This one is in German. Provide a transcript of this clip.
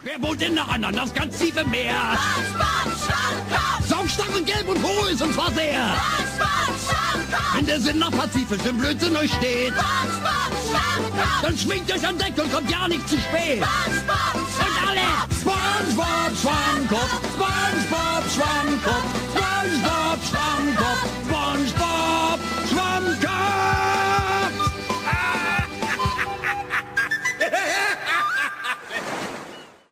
Wer wohnt denn noch an das ganz tiefe Meer? Saumstark und gelb und hoch ist und zwar sehr. Wenn der Sinn nach pazifischem Blödsinn euch steht, dann schwingt euch an Deck und kommt ja nicht zu spät.